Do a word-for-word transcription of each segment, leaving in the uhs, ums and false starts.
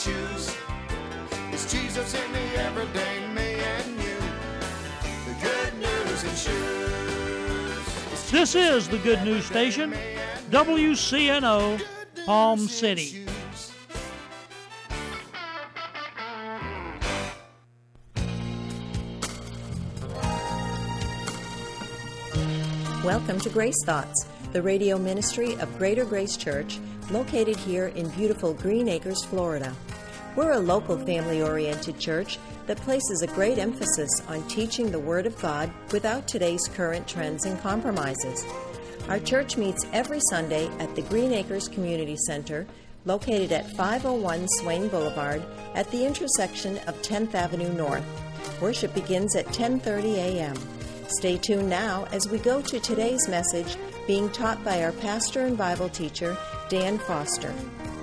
shoes. It's Jesus in the everyday me and you. The good news in shoes. This is the Good News Station, W C N O, Palm City. Welcome to Grace Thoughts, the radio ministry of Greater Grace Church, located here in beautiful Green Acres, Florida. We're a local family-oriented church that places a great emphasis on teaching the Word of God without today's current trends and compromises. Our church meets every Sunday at the Green Acres Community Center, located at five oh one Swain Boulevard at the intersection of tenth Avenue North. Worship begins at ten thirty a.m. Stay tuned now as we go to today's message being taught by our pastor and Bible teacher, Dan Foster.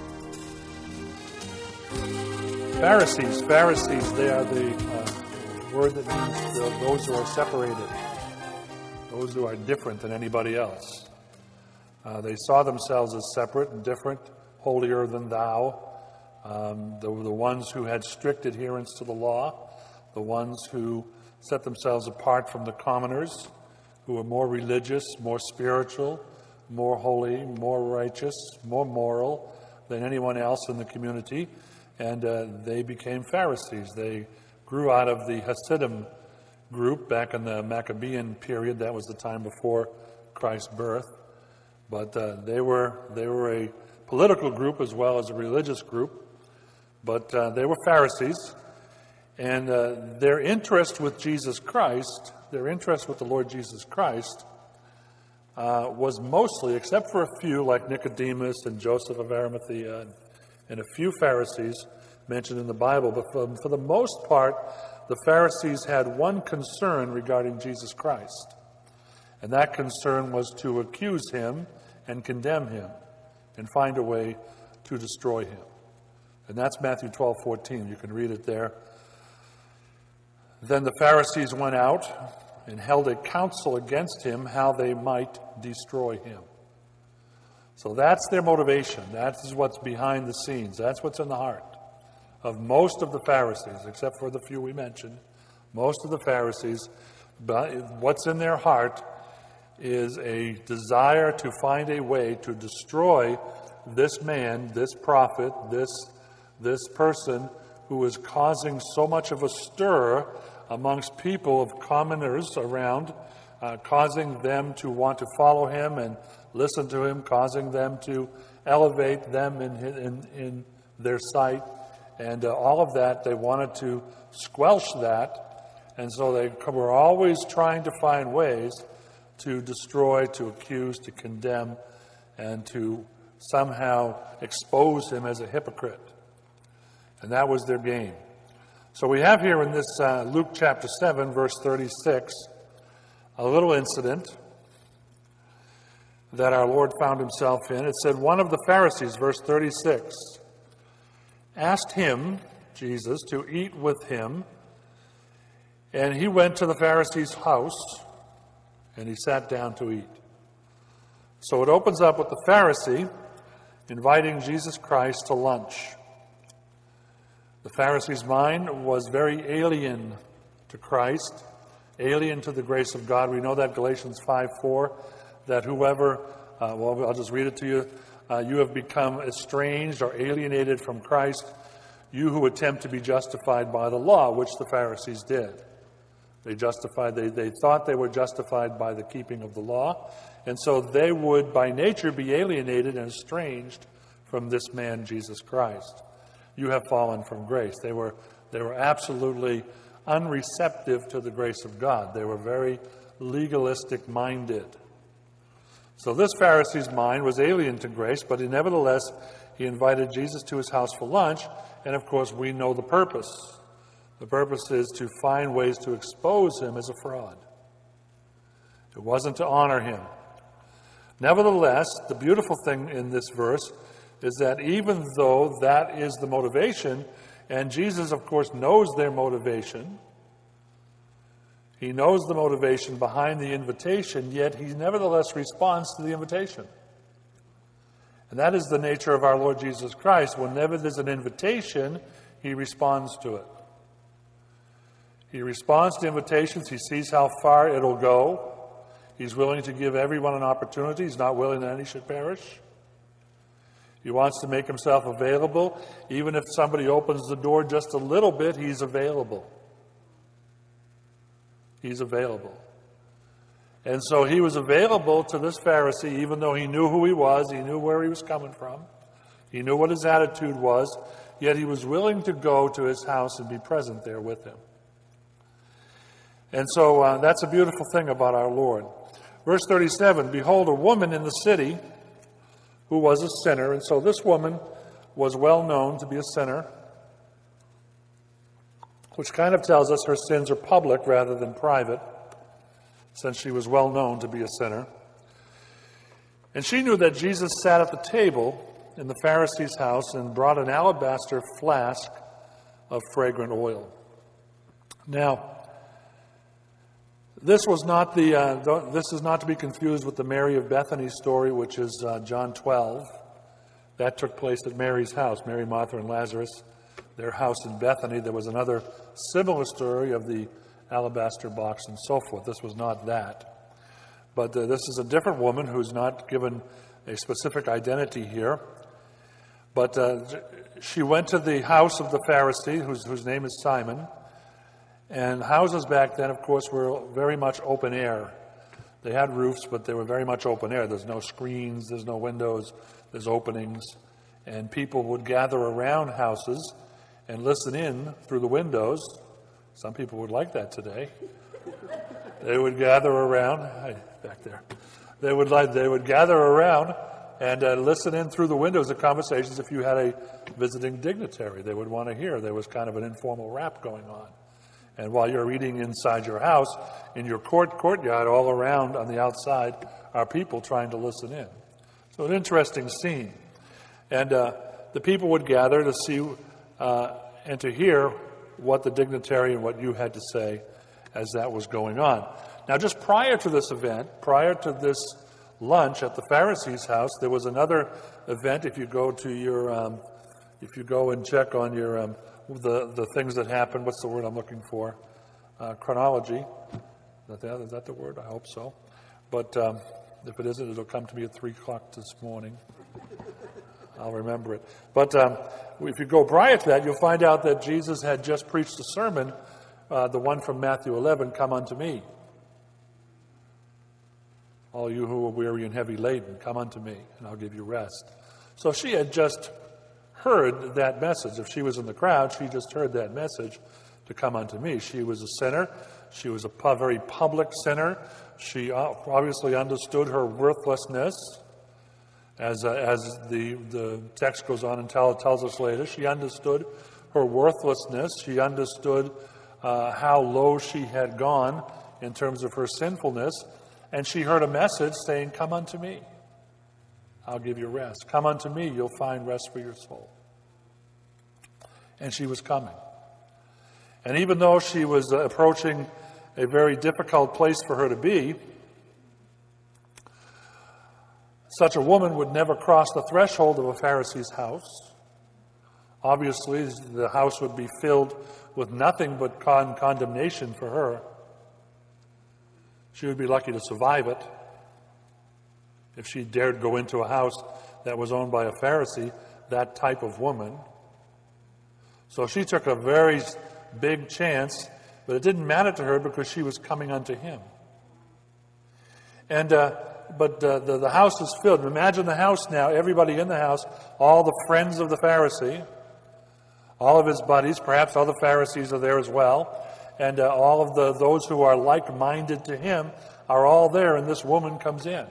Pharisees, Pharisees, they are the uh, word that means the, those who are separated, those who are different than anybody else. Uh, they saw themselves as separate and different, holier than thou. Um, they were the ones who had strict adherence to the law, the ones who set themselves apart from the commoners, who were more religious, more spiritual, more holy, more righteous, more moral than anyone else in the community. And uh, they became Pharisees. They grew out of the Hasidim group back in the Maccabean period. That was the time before Christ's birth. But uh, they were they were a political group as well as a religious group. But uh, they were Pharisees. And uh, their interest with Jesus Christ, their interest with the Lord Jesus Christ, uh, was mostly, except for a few like Nicodemus and Joseph of Arimathea and, and a few Pharisees mentioned in the Bible, but for, for the most part, the Pharisees had one concern regarding Jesus Christ. And that concern was to accuse him and condemn him and find a way to destroy him. And that's Matthew twelve fourteen. You can read it there. Then the Pharisees went out and held a council against him how they might destroy him. So that's their motivation. That is what's behind the scenes. That's what's in the heart of most of the Pharisees, except for the few we mentioned. Most of the Pharisees, but what's in their heart is a desire to find a way to destroy this man, this prophet, this, this person who is causing so much of a stir amongst people of commoners around, uh, causing them to want to follow him and listen to him, causing them to elevate them in, in, in their sight. And uh, all of that, they wanted to squelch that. And so they were always trying to find ways to destroy, to accuse, to condemn, and to somehow expose him as a hypocrite. And that was their game. So we have here in this uh, Luke chapter seven, verse thirty-six, a little incident that our Lord found himself in. It said, one of the Pharisees, verse thirty-six, asked him, Jesus, to eat with him. And he went to the Pharisee's house, and he sat down to eat. So it opens up with the Pharisee inviting Jesus Christ to lunch. The Pharisee's mind was very alien to Christ, alien to the grace of God. We know that Galatians five four, that whoever, uh, well, I'll just read it to you, uh, you have become estranged or alienated from Christ, you who attempt to be justified by the law, which the Pharisees did. They justified, they, they thought they were justified by the keeping of the law, and so they would by nature be alienated and estranged from this man, Jesus Christ. You have fallen from grace. They were, they were absolutely unreceptive to the grace of God. They were very legalistic minded. So this Pharisee's mind was alien to grace, but he nevertheless, he invited Jesus to his house for lunch, and of course we know the purpose. The purpose is to find ways to expose him as a fraud. It wasn't to honor him. Nevertheless, the beautiful thing in this verse is that even though that is the motivation, and Jesus, of course, knows their motivation, he knows the motivation behind the invitation, yet he nevertheless responds to the invitation. And that is the nature of our Lord Jesus Christ. Whenever there's an invitation, he responds to it. He responds to invitations. He sees how far it'll go. He's willing to give everyone an opportunity. He's not willing that any should perish. He wants to make himself available. Even if somebody opens the door just a little bit, he's available. He's available. And so he was available to this Pharisee, even though he knew who he was, he knew where he was coming from, he knew what his attitude was, yet he was willing to go to his house and be present there with him. And so uh, that's a beautiful thing about our Lord. Verse thirty-seven, behold, a woman in the city who was a sinner. And so this woman was well known to be a sinner, which kind of tells us her sins are public rather than private, since she was well known to be a sinner. And she knew that Jesus sat at the table in the Pharisee's house and brought an alabaster flask of fragrant oil. Now, this was not the. Uh, this is not to be confused with the Mary of Bethany story, which is uh, John twelve. That took place at Mary's house. Mary, Martha, and Lazarus, their house in Bethany. There was another similar story of the alabaster box and so forth. This was not that. But uh, this is a different woman who's not given a specific identity here. But uh, she went to the house of the Pharisee, whose, whose name is Simon. And houses back then, of course, were very much open air. They had roofs, but they were very much open air. There's no screens, there's no windows, there's openings. And people would gather around houses and listen in through the windows. Some people would like that today. They would gather around, hi, back there. They would like they would gather around and uh, listen in through the windows of conversations. If you had a visiting dignitary, they would want to hear. There was kind of an informal rap going on. And while you're eating inside your house, in your court courtyard, all around on the outside are people trying to listen in. So an interesting scene. And uh, the people would gather to see uh, and to hear what the dignitary and what you had to say as that was going on. Now, just prior to this event, prior to this lunch at the Pharisee's house, there was another event. If you go to your, um, if you go and check on your um, the the things that happened, what's the word I'm looking for? Uh, chronology. Is that, the, is that the word? I hope so. But um, if it isn't, it'll come to me at three o'clock this morning. I'll remember it. But um, if you go prior to that, you'll find out that Jesus had just preached a sermon, uh, the one from Matthew eleven, "Come unto me, all you who are weary and heavy laden, come unto me, and I'll give you rest." So she had just heard that message. If she was in the crowd, she just heard that message to come unto me. She was a sinner. She was a pu- very public sinner. She obviously understood her worthlessness. As, uh, as the, the text goes on and tell, tells us later, she understood her worthlessness. She understood uh, how low she had gone in terms of her sinfulness. And she heard a message saying, "Come unto me. I'll give you rest. Come unto me, you'll find rest for your soul." And she was coming. And even though she was uh, approaching a very difficult place for her to be, such a woman would never cross the threshold of a Pharisee's house. Obviously, the house would be filled with nothing but con- condemnation for her. She would be lucky to survive it. If she dared go into a house that was owned by a Pharisee, that type of woman. So she took a very big chance, but it didn't matter to her because she was coming unto him. And uh, but uh, the, the house is filled. Imagine the house now, everybody in the house, all the friends of the Pharisee, all of his buddies, perhaps other Pharisees are there as well, and uh, all of the those who are like-minded to him are all there, and this woman comes in.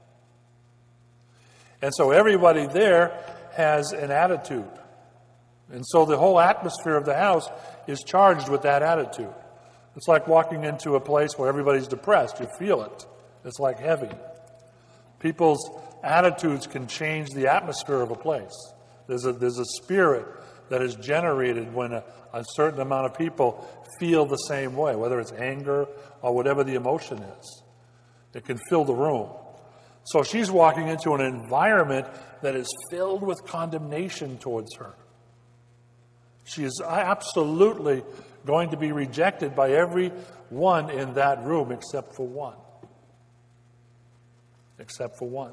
And so everybody there has an attitude. And so the whole atmosphere of the house is charged with that attitude. It's like walking into a place where everybody's depressed. You feel it. It's like heavy. People's attitudes can change the atmosphere of a place. There's a, there's a spirit that is generated when a, a certain amount of people feel the same way, whether it's anger or whatever the emotion is. It can fill the room. So she's walking into an environment that is filled with condemnation towards her. She is absolutely going to be rejected by everyone in that room except for one. Except for one.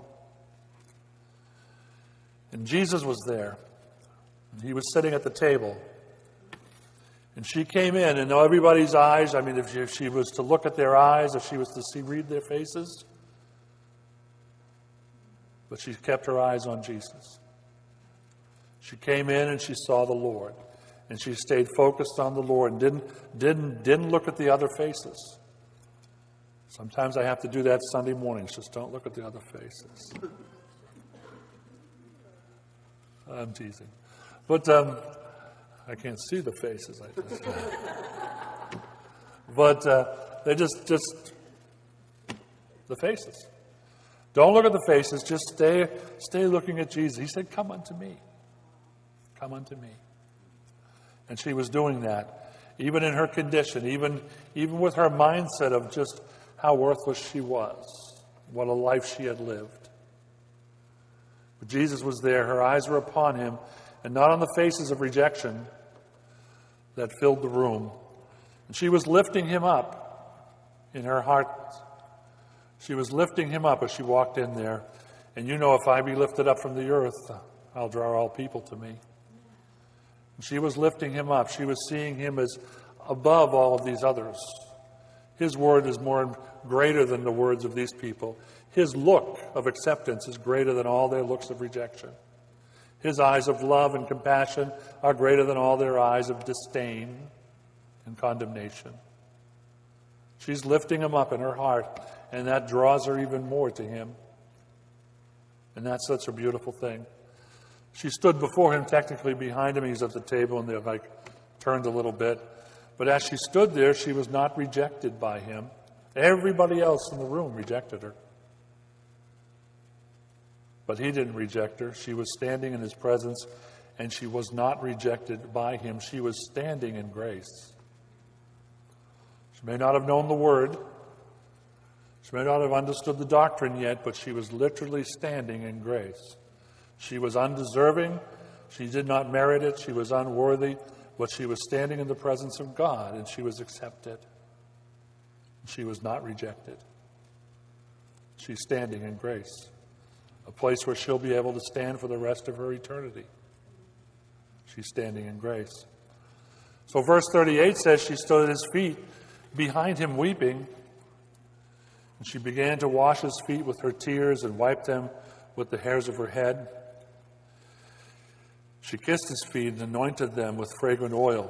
And Jesus was there. He was sitting at the table. And she came in, and everybody's eyes, I mean, if she, if she was to look at their eyes, if she was to see, read their faces, but she kept her eyes on Jesus. She came in and she saw the Lord. And she stayed focused on the Lord and didn't, didn't, didn't look at the other faces. Sometimes I have to do that Sunday mornings. Just don't look at the other faces. I'm teasing. But um, I can't see the faces. I just, but uh, they just, just, the faces. Don't look at the faces. Just stay, stay looking at Jesus. He said, come unto me. Come unto me. And she was doing that, even in her condition, even, even with her mindset of just how worthless she was, what a life she had lived. But Jesus was there. Her eyes were upon him, and not on the faces of rejection that filled the room. And she was lifting him up in her heart. She was lifting him up as she walked in there. And you know, if I be lifted up from the earth, I'll draw all people to me. She was lifting him up. She was seeing him as above all of these others. His word is more greater than the words of these people. His look of acceptance is greater than all their looks of rejection. His eyes of love and compassion are greater than all their eyes of disdain and condemnation. She's lifting him up in her heart, and that draws her even more to him. And that's such a beautiful thing. She stood before him, technically behind him. He's at the table, and they're like turned a little bit. But as she stood there, she was not rejected by him. Everybody else in the room rejected her. But he didn't reject her. She was standing in his presence, and she was not rejected by him. She was standing in grace. She may not have known the word. She may not have understood the doctrine yet, but she was literally standing in grace. She was undeserving. She did not merit it. She was unworthy. But she was standing in the presence of God, and she was accepted. She was not rejected. She's standing in grace, a place where she'll be able to stand for the rest of her eternity. She's standing in grace. So verse thirty-eight says she stood at his feet behind him weeping, and she began to wash his feet with her tears and wipe them with the hairs of her head. She kissed his feet and anointed them with fragrant oil.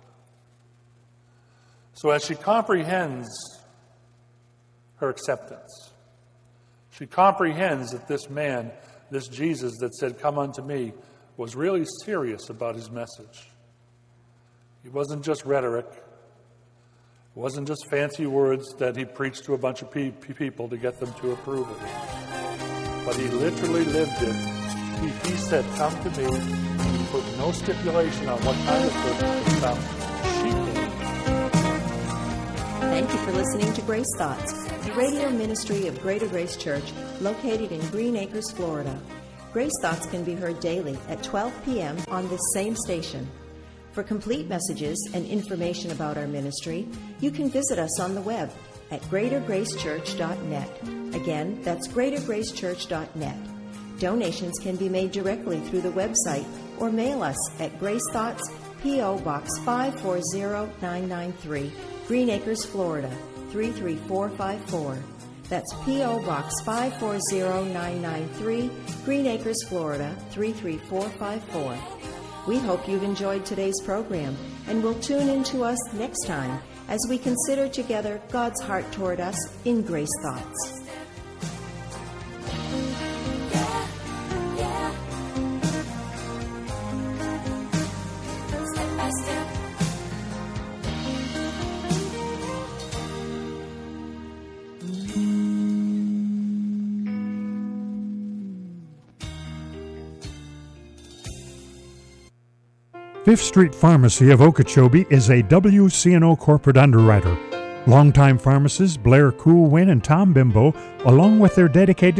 So as she comprehends her acceptance, she comprehends that this man, this Jesus that said, come unto me, was really serious about his message. It wasn't just rhetoric. It wasn't just fancy words that he preached to a bunch of pe- people to get them to approve of it. But he literally lived it. He, he said, come to me, and he put no stipulation on what kind of person to come. She came. Thank you for listening to Grace Thoughts, the radio ministry of Greater Grace Church located in Green Acres, Florida. Grace Thoughts can be heard daily at twelve p.m. on this same station. For complete messages and information about our ministry, you can visit us on the web at greater grace church dot net. Again, that's greater grace church dot net. Donations can be made directly through the website or mail us at Grace Thoughts, P O. Box five four zero nine nine three, Green Acres, Florida, three three four five four. That's P O. Box five four zero nine nine three, Green Acres, Florida, three three four five four. We hope you've enjoyed today's program and will tune in to us next time as we consider together God's heart toward us in Grace Thoughts. Fifth Street Pharmacy of Okeechobee is a W C N O corporate underwriter. Longtime pharmacists Blair Coolwin and Tom Bimbo, along with their dedicated